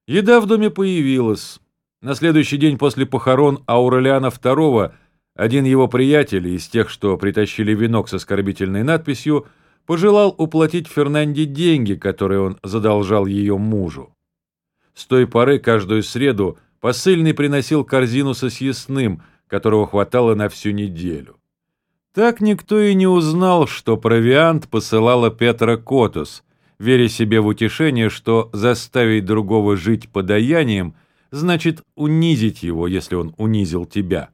Еда в доме появилась. На следующий день после похорон Аурелиана II один его приятель из тех, что притащили венок с оскорбительной надписью, пожелал уплатить Фернанде деньги, которые он задолжал ее мужу. С той поры каждую среду посыльный приносил корзину со съестным, которого хватало на всю неделю. Так никто и не узнал, что провиант посылала Петра Котос, веря себе в утешение, что заставить другого жить подаянием значит унизить его, если он унизил тебя.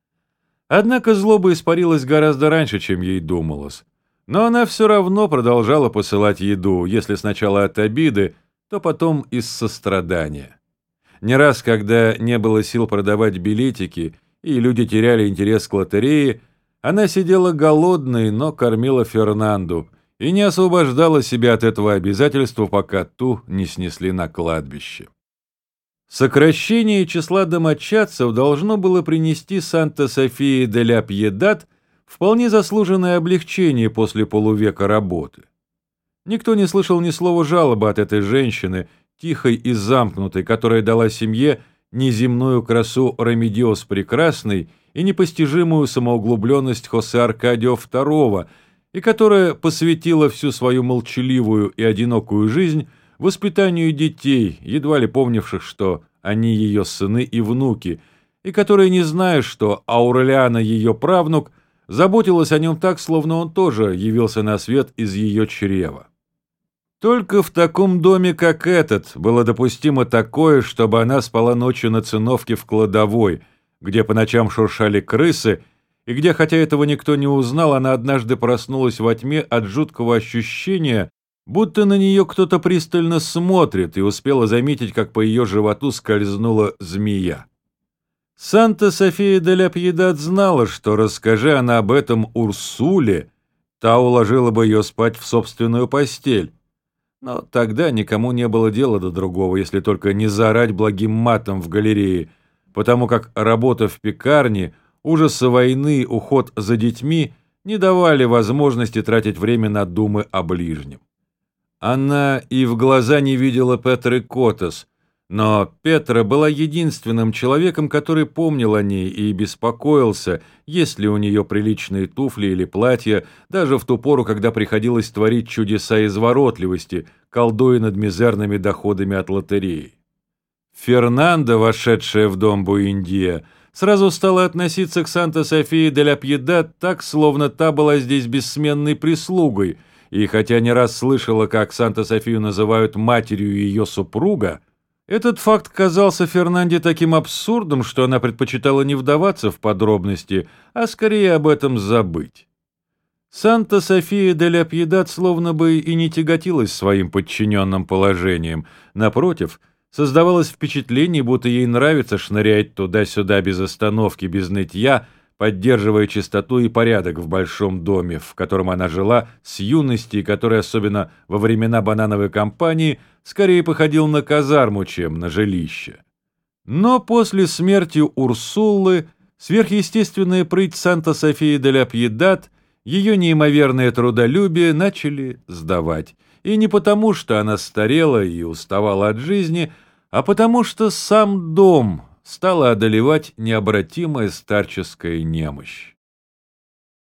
Однако злоба испарилась гораздо раньше, чем ей думалось. Но она все равно продолжала посылать еду, если сначала от обиды, то потом из сострадания. Не раз, когда не было сил продавать билетики, и люди теряли интерес к лотерее, она сидела голодной, но кормила Фернанду и не освобождала себя от этого обязательства, пока ту не снесли на кладбище. Сокращение числа домочадцев должно было принести Санта-Софии де ля Пьедад вполне заслуженное облегчение после полувека работы. Никто не слышал ни слова жалобы от этой женщины, тихой и замкнутой, которая дала семье неземную красу Ремедиос Прекрасной и непостижимую самоуглубленность Хосе Аркадио II, и которая посвятила всю свою молчаливую и одинокую жизнь воспитанию детей, едва ли помнивших, что они ее сыны и внуки, и которая, не зная, что Аурелиана ее правнук, заботилась о нем так, словно он тоже явился на свет из ее чрева. Только в таком доме, как этот, было допустимо такое, чтобы она спала ночью на циновке в кладовой, где по ночам шуршали крысы, и где, хотя этого никто не узнал, она однажды проснулась во тьме от жуткого ощущения, будто на нее кто-то пристально смотрит, и успела заметить, как по ее животу скользнула змея. Санта-София де ля Пьедад знала, что, расскажи она об этом Урсуле, та уложила бы ее спать в собственную постель. Но тогда никому не было дела до другого, если только не заорать благим матом в галерее, потому как работа в пекарне, ужасы войны, уход за детьми не давали возможности тратить время на думы о ближнем. Она и в глаза не видела Петры Котос, но Петра была единственным человеком, который помнил о ней и беспокоился, есть ли у нее приличные туфли или платья, даже в ту пору, когда приходилось творить чудеса изворотливости, колдуя над мизерными доходами от лотереи. Фернанда, вошедшая в дом Буэндия, сразу стала относиться к Санта-Софии де ля Пьедад так, словно та была здесь бессменной прислугой, и хотя не раз слышала, как Санта-Софию называют матерью ее супруга, этот факт казался Фернанде таким абсурдом, что она предпочитала не вдаваться в подробности, а скорее об этом забыть. Санта-София де ля Пьедад словно бы и не тяготилась своим подчиненным положением. Напротив, создавалось впечатление, будто ей нравится шнырять туда-сюда без остановки, без нытья, поддерживая чистоту и порядок в большом доме, в котором она жила с юности, и который, особенно во времена банановой кампании, скорее походил на казарму, чем на жилище. Но после смерти Урсулы сверхъестественная прыть Санта-Софии де ля Пьедад, ее неимоверное трудолюбие начали сдавать. И не потому, что она старела и уставала от жизни, а потому что сам дом стала одолевать необратимая старческая немощь.